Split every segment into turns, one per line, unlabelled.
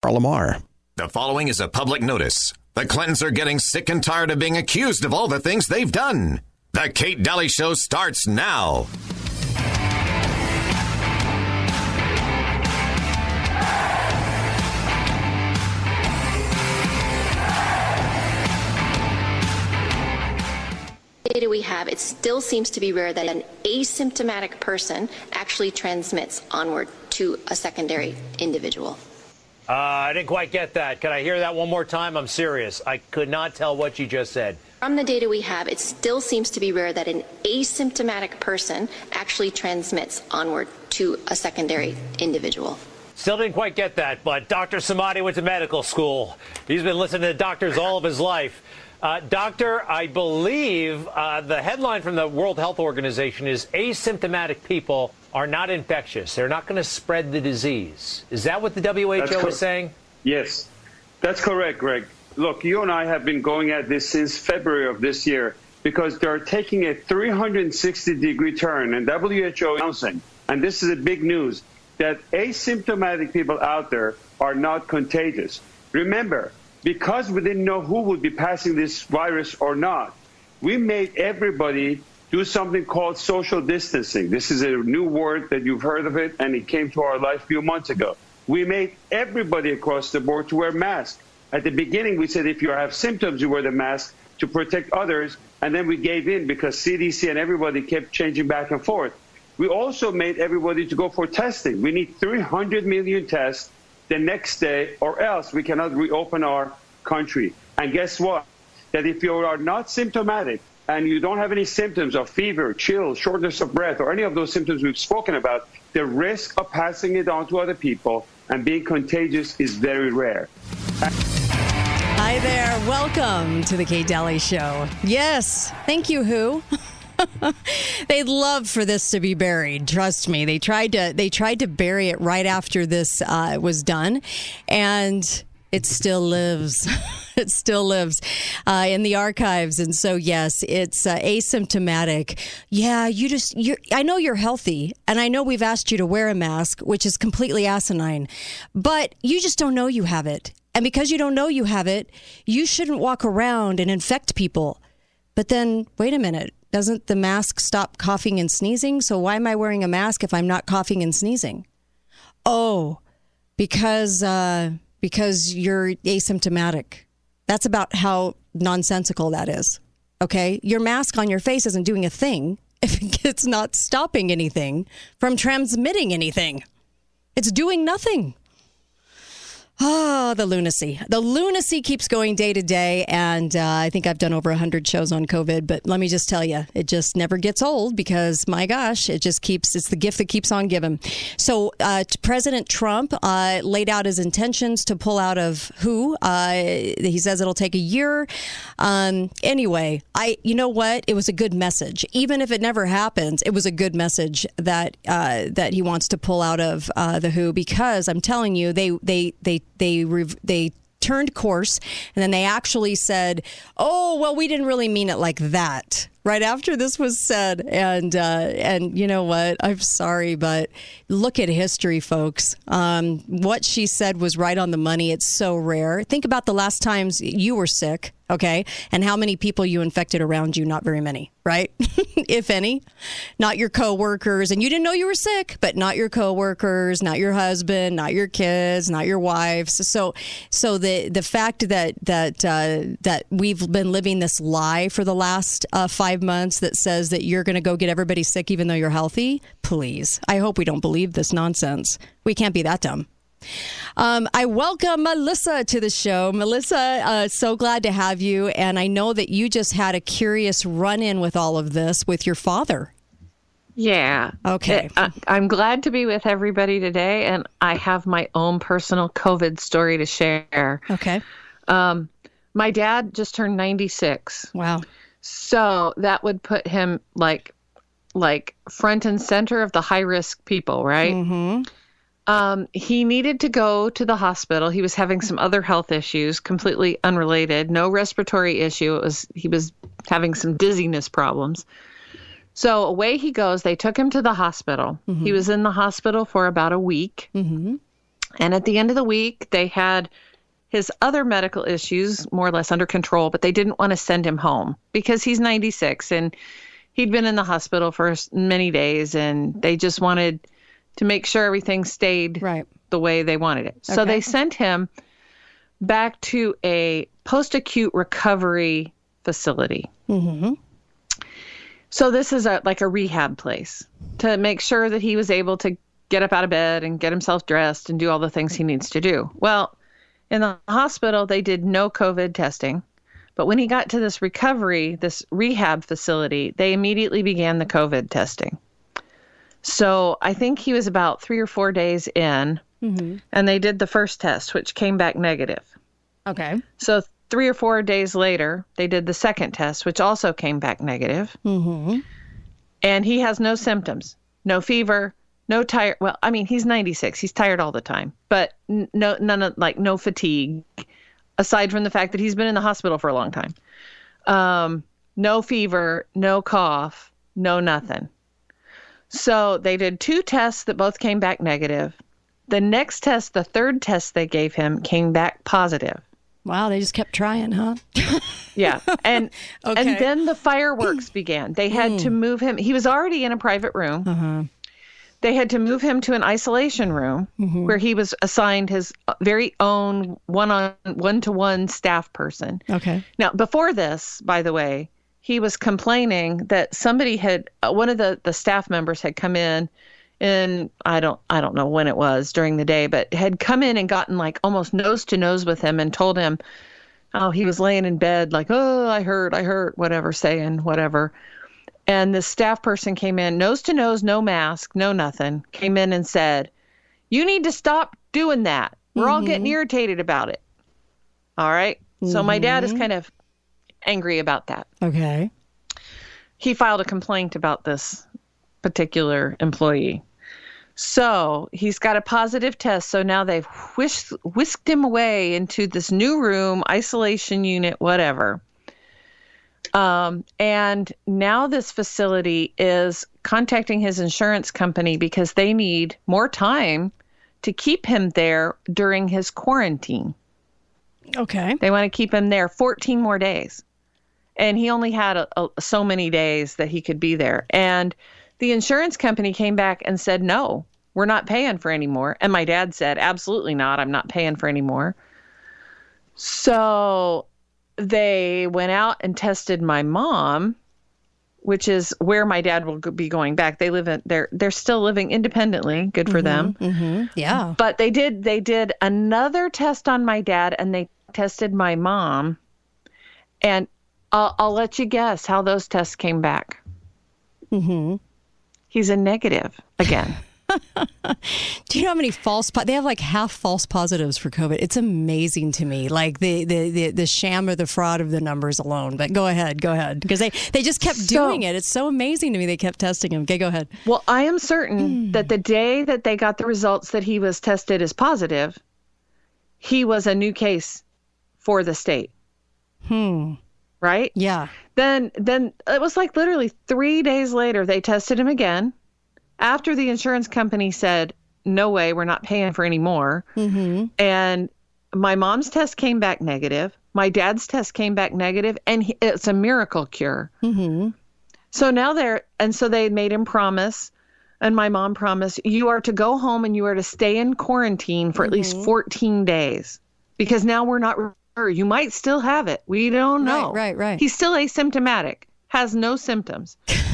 Carl Lamar.
The following is a public notice. The Clintons are getting sick and tired of being accused of all the things they've done. The Kate Daly Show starts now.
Data we have, it still seems to be rare that an asymptomatic person actually transmits onward to a secondary individual.
I didn't quite get that. Can I hear that one more time? I'm serious. I could not tell what you just said.
From the data we have, it still seems to be rare that an asymptomatic person actually transmits onward to a secondary individual.
Still didn't quite get that, but Dr. Samadi went to medical school. He's been listening to doctors all of his life. Doctor, I believe the headline from the World Health Organization is asymptomatic people are not infectious. They're not going to spread the disease. Is that what the WHO is saying?
Yes, that's correct, Greg. Look, you and I have been going at this since February of this year because they're taking a 360-degree turn, and WHO announcing, and this is a big news, that asymptomatic people out there are not contagious. Remember, because we didn't know who would be passing this virus or not, we made everybody do something called social distancing. This is a new word that you've heard of it, and it came to our life a few months ago. We made everybody across the board to wear masks. At the beginning, we said if you have symptoms, you wear the mask to protect others, and then we gave in because CDC and everybody kept changing back and forth. We also made everybody to go for testing. We need 300 million tests the next day, or else we cannot reopen our country. And guess what? That if you are not symptomatic and you don't have any symptoms of fever, chills, shortness of breath, or any of those symptoms we've spoken about, the risk of passing it on to other people and being contagious is very rare.
Hi there. Welcome to the Kate Daly Show. Yes. Thank you, WHO. They'd love for this to be buried. Trust me. They tried to bury it right after this was done, and it still lives. It still lives in the archives. And so, yes, it's asymptomatic. Yeah, I know you're healthy, and I know we've asked you to wear a mask, which is completely asinine, but you just don't know you have it. And because you don't know you have it, you shouldn't walk around and infect people. But then, wait a minute. Doesn't the mask stop coughing and sneezing? So why am I wearing a mask if I'm not coughing and sneezing? Oh, because you're asymptomatic. That's about how nonsensical that is. Okay? Your mask on your face isn't doing a thing if it's not stopping anything from transmitting anything. It's doing nothing. Oh, the lunacy. The lunacy keeps going day to day, and I think I've done over 100 shows on COVID, but let me just tell you, it just never gets old because, my gosh, it's the gift that keeps on giving. So President Trump laid out his intentions to pull out of WHO. He says it'll take a year. Anyway, you know what? It was a good message. Even if it never happens, it was a good message that he wants to pull out of the WHO, because I'm telling you, they turned course, and then they actually said, oh, well, we didn't really mean it like that right after this was said. And you know what? I'm sorry, but look at history, folks. What she said was right on the money. It's so rare. Think about the last times you were sick, okay? And how many people you infected around you? Not very many, right? If any. Not your coworkers. And you didn't know you were sick, but not your coworkers, not your husband, not your kids, not your wives. So the fact that we've been living this lie for the last 5 months that says that you're going to go get everybody sick even though you're healthy, please. I hope we don't believe this nonsense. We can't be that dumb. I welcome Melissa to the show. Melissa, so glad to have you. And I know that you just had a curious run-in with all of this with your father.
Yeah.
Okay.
I'm glad to be with everybody today, and I have my own personal COVID story to share.
Okay.
My dad just turned 96.
Wow.
So that would put him like front and center of the high-risk people, right?
Mm-hmm.
He needed to go to the hospital. He was having some other health issues, completely unrelated. No respiratory issue. He was having some dizziness problems. So away he goes. They took him to the hospital. Mm-hmm. He was in the hospital for about a week.
Mm-hmm.
And at the end of the week, they had his other medical issues more or less under control, but they didn't want to send him home because he's 96 and he'd been in the hospital for many days, and they just wanted to make sure everything stayed the way they wanted it. So they sent him back to a post-acute recovery facility. Mm-hmm. So this is like a rehab place to make sure that he was able to get up out of bed and get himself dressed and do all the things he needs to do. Well, in the hospital, they did no COVID testing. But when he got to this rehab facility, they immediately began the COVID testing. So I think he was about 3 or 4 days in, and they did the first test, which came back negative.
Okay.
So 3 or 4 days later, they did the second test, which also came back negative. Mm-hmm. And he has no symptoms, no fever, no tired. Well, I mean, he's 96. He's tired all the time, but no fatigue, aside from the fact that he's been in the hospital for a long time. No fever, no cough, no nothing. So they did 2 tests that both came back negative. The next test, the third test they gave him, came back positive.
Wow, they just kept trying, huh?
Yeah. And then the fireworks began. They had to move him. He was already in a private room. Uh-huh. They had to move him to an isolation room where he was assigned his very own one-to-one staff person. Okay. Now, before this, by the way, he was complaining that somebody had, one of the staff members had come in, and I don't know when it was during the day, but had come in and gotten like almost nose to nose with him and told him, oh, he was laying in bed like, oh, I hurt, whatever, saying whatever. And the staff person came in, nose to nose, no mask, no nothing, came in and said, you need to stop doing that. We're all getting irritated about it. All right. So my dad is kind of angry about that. Okay. He filed a complaint about this particular employee. So he's got a positive test. So now they've whisked him away into this new room, isolation unit, whatever. And now this facility is contacting his insurance company because they need more time to keep him there during his quarantine. Okay. They want to keep him there 14 more days. And he only had so many days that he could be there. And the insurance company came back and said, no, we're not paying for any more. And my dad said, absolutely not. I'm not paying for any more. So they went out and tested my mom, which is where my dad will be going back. They're still living independently. Good for them. Mm-hmm. Yeah. But they did another test on my dad, and they tested my mom. And I'll let you guess how those tests came back. Mm-hmm. He's a negative again.
Do you know how many they have like half false positives for COVID? It's amazing to me, like the sham or the fraud of the numbers alone. But go ahead. Because they just kept doing it. It's so amazing to me. They kept testing him. Okay, go ahead.
Well, I am certain that the day that they got the results that he was tested as positive, he was a new case for the state. Right? Yeah. Then it was like literally 3 days later, they tested him again. After the insurance company said, no way, we're not paying for any more. Mm-hmm. And my mom's test came back negative. My dad's test came back negative. And it's a miracle cure. Mm-hmm. So now they made him promise. And my mom promised, you are to go home and you are to stay in quarantine for at least 14 days. Because now we're not sure. You might still have it. We don't know. Right. He's still asymptomatic, has no symptoms.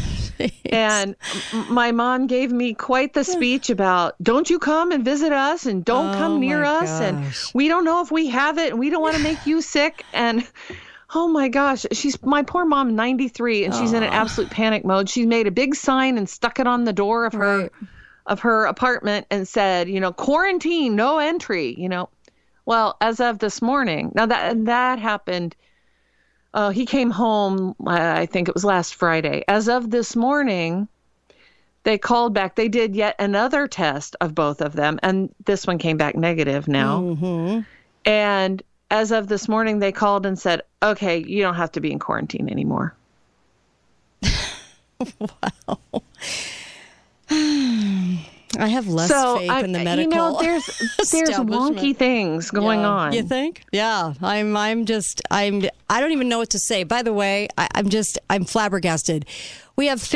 And my mom gave me quite the speech about, don't you come and visit us and don't come near us. Gosh. And we don't know if we have it and we don't want to make you sick. And oh my gosh, my poor mom, 93, and she's in an absolute panic mode. She made a big sign and stuck it on the door of her apartment and said, quarantine, no entry, Well, as of this morning, now that happened. He came home, I think it was last Friday. As of this morning, they called back. They did yet another test of both of them, and this one came back negative now. Mm-hmm. And as of this morning, they called and said, okay, you don't have to be in quarantine anymore.
Wow. I have less faith in the medical.
You know, there's wonky things going on.
You think? Yeah, I don't even know what to say. By the way, I'm flabbergasted. We have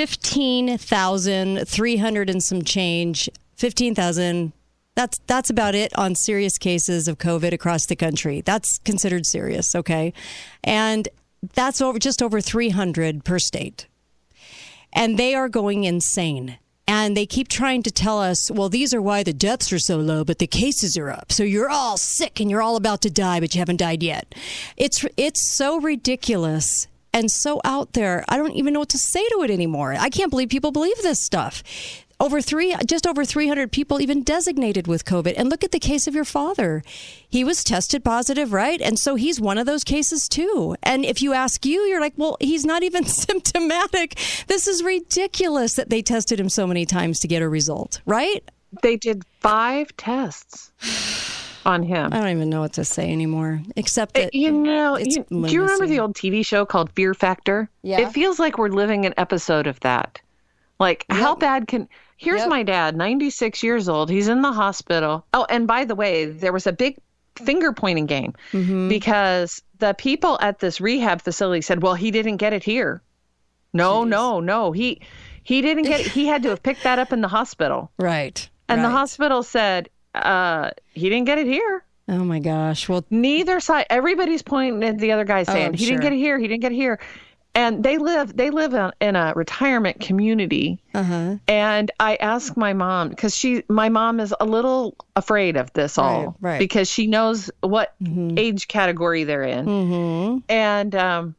15,300 and some change. 15,000. That's about it on serious cases of COVID across the country. That's considered serious, okay? And that's just over 300 per state. And they are going insane. And they keep trying to tell us, well, these are why the deaths are so low, but the cases are up. So you're all sick and you're all about to die, but you haven't died yet. It's so ridiculous and so out there. I don't even know what to say to it anymore. I can't believe people believe this stuff. Just over 300 people even designated with COVID. And look at the case of your father. He was tested positive, right? And so he's one of those cases too. And if you ask you're like, well, he's not even symptomatic. This is ridiculous that they tested him so many times to get a result, right?
They did 5 tests on him.
I don't even know what to say anymore, except that,
do you remember the old TV show called Fear Factor?
Yeah.
It feels like we're living an episode of that. Like, how bad can... Here's my dad, 96 years old. He's in the hospital. Oh, and by the way, there was a big finger-pointing game because the people at this rehab facility said, well, he didn't get it here. No. He didn't get it. He had to have picked that up in the hospital.
Right.
And the hospital said, he didn't get it here.
Oh, my gosh. Well,
neither side. Everybody's pointing at the other guy saying, he didn't get it here. He didn't get it here. And they live in a retirement community. And I asked my mom, because my mom is a little afraid of this all,
right.
because she knows what age category they're in. And I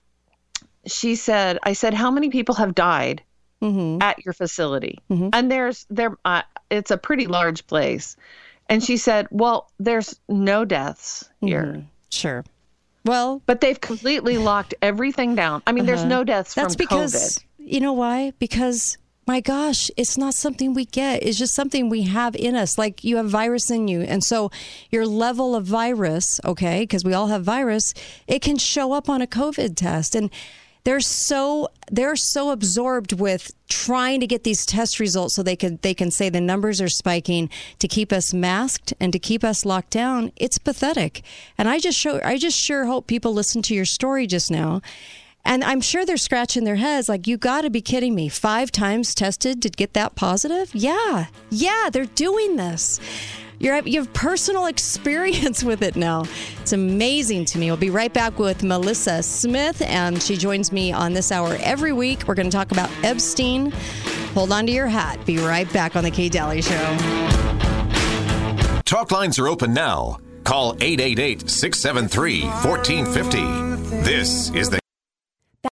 said, how many people have died at your facility? And it's a pretty large place. And she said, well, there's no deaths here.
Sure. Well,
but they've completely locked everything down. I mean, there's no deaths from
because,
COVID.
You know why? Because, my gosh, it's not something we get. It's just something we have in us. Like, you have virus in you. And so your level of virus, okay, because we all have virus, it can show up on a COVID test. And they're so absorbed with trying to get these test results so they can say the numbers are spiking to keep us masked and to keep us locked down. It's pathetic. And I just sure hope people listen to your story just now. And I'm sure they're scratching their heads like, you got to be kidding me. 5 times tested to get that positive? Yeah, they're doing this. You have personal experience with it now. It's amazing to me. We'll be right back with Melissa Smith, and she joins me on this hour every week. We're going to talk about Epstein. Hold on to your hat. Be right back on The Kate Daly Show.
Talk lines are open now. Call 888-673-1450. This is The